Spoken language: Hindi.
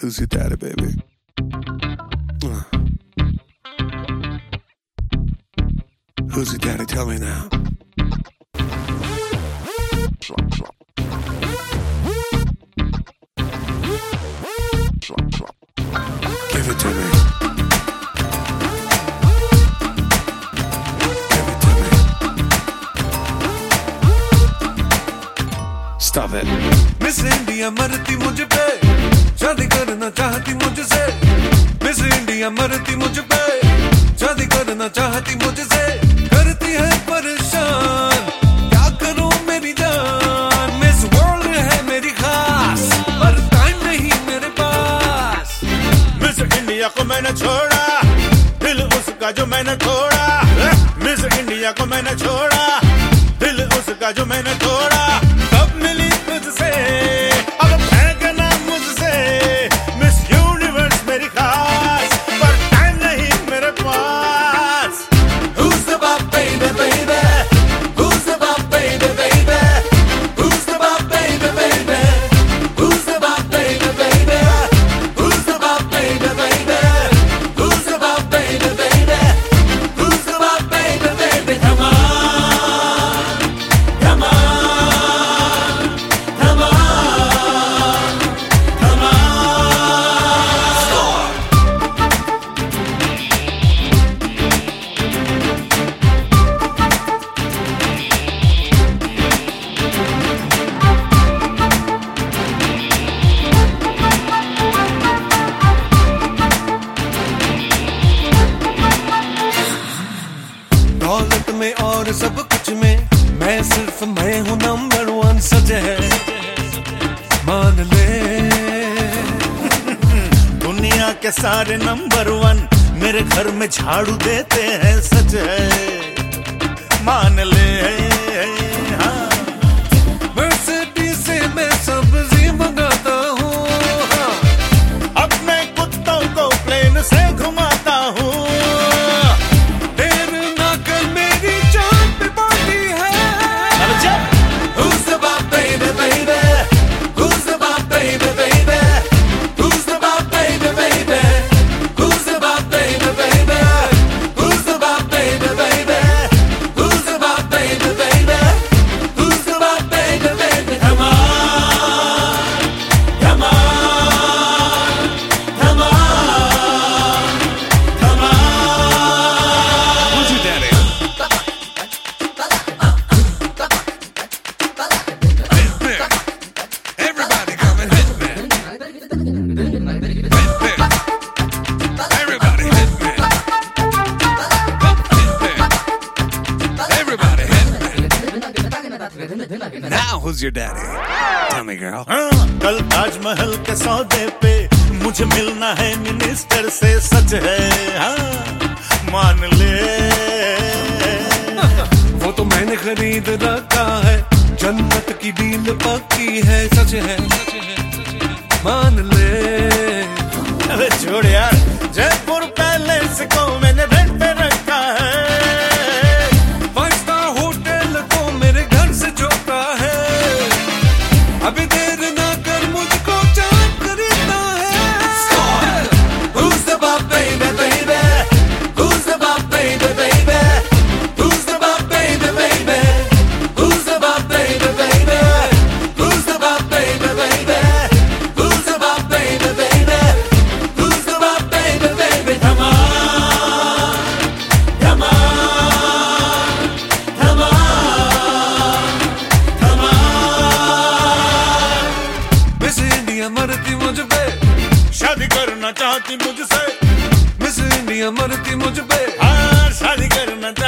Who's your daddy, baby? Who's your daddy? Tell me now. Give it to me. Give it to me. Stop it. Miss India मरती मुझ पे, शादी करना चाहती मुझसे। मिस इंडिया मरती मुझ पे, शादी करना चाहती मुझसे। करती है परेशान, क्या करूं मेरी जान। मिस वर्ल्ड है मेरी खास, पर टाइम नहीं मेरे पास। मिस इंडिया को मैंने छोड़ा, दिल उसका जो मैंने तोड़ा। मिस इंडिया को मैंने छोड़ा, दिल उसका जो मैंने तोड़ा। कब मिली तुझसे, अब फेंकना मुझसे। मिस यूनिवर्स मेरी खास, पर टाइम नहीं मेरे पास। Who's the bop baby baby? Who's the bop baby baby? Who's the bop baby baby? Who's the bop baby baby? Who's the bop baby baby? Who's the bop baby baby? Who's the bop baby baby? Come on, come on, come on, come on. दौलत में और सब कुछ में मैं सिर्फ मैं हूँ नंबर वन। सच है मान ले, दुनिया के सारे नंबर वन मेरे घर में झाड़ू देते हैं। सच है मान ले। हाँ। मर्सिडीज से मैं सब्जी मंगाता हूँ। हाँ। अपने कुत्तों को प्लेन से घुमाता हूँ। देर ना कर मेरी जान पे बाकी है। Who's the bop baby baby? Who's the bop baby baby? Who's the bop baby baby? Who's the bop baby baby? Who's the bop baby baby? Who's the bop baby baby? Who's the bop baby baby? Come on, come on, come on, come on. Who's your daddy? Everybody coming, hit me. Everybody hit me. Everybody hit me. Now who's your daddy? Tell me, girl. हाँ, कल ताजमहल के सौदे पे मुझे मिलना है मिनिस्टर से। सच है हाँ मान ले। वो तो मैंने खरीद रखा है, जन्नत की डील पक्की है। सच है मान ले। अरे छोड़ यार, जयपुर पैलेस को मैंने रेंट पे रखा है। 5 स्टार होटल को मेरे घर से जोता है। अभी देर ना कर मुझको चाँद खरीदना है। Who's the bop baby baby? Who's the bop baby baby? Who's the bop baby baby? Who's the bop baby baby? Who's the bop baby baby? Who's the bop baby baby? Who's the bop baby baby? Come on, come on, come on, come on. Miss India मरती मुझ पे, शादी करना चाहती मुझसे। मिस इंडिया मरती मुझ पे। हाँ शादी करना